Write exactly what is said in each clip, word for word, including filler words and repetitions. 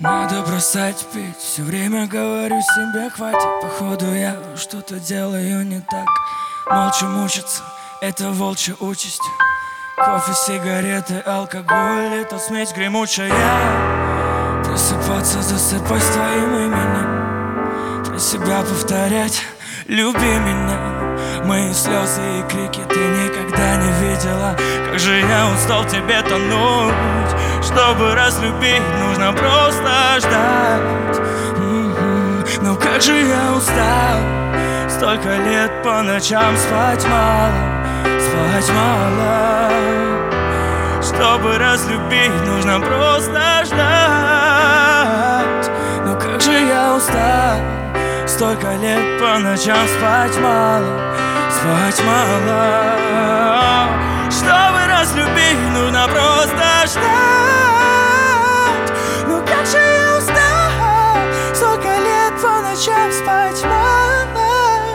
Надо бросать пить, все время говорю себе хватит. Походу я что-то делаю не так. Молча мучиться, это волчья участь. Кофе, сигареты, алкоголь, это смесь гремучая. Просыпаться, засыпать с твоим именем, про себя повторять: люби меня. Мои слезы и крики ты никогда не видела. Как же я устал в тебе тонуть. Чтобы разлюбить, нужно просто ждать. м-м-м. Но как же я устал. Столько лет по ночам спать мало, спать мало. Чтобы разлюбить, нужно просто ждать. Но как же я устал. Столько лет по ночам спать мало, спать мало. Чтобы разлюбить, нужно просто ждать. Ну как же я устал. Столько лет по ночам спать мало,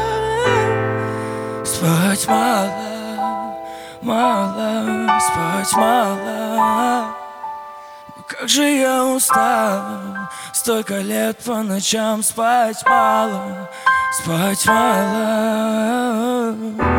спать мало, мало, спать мало. Ну как же я устал. Столько лет по ночам спать мало, спать мало.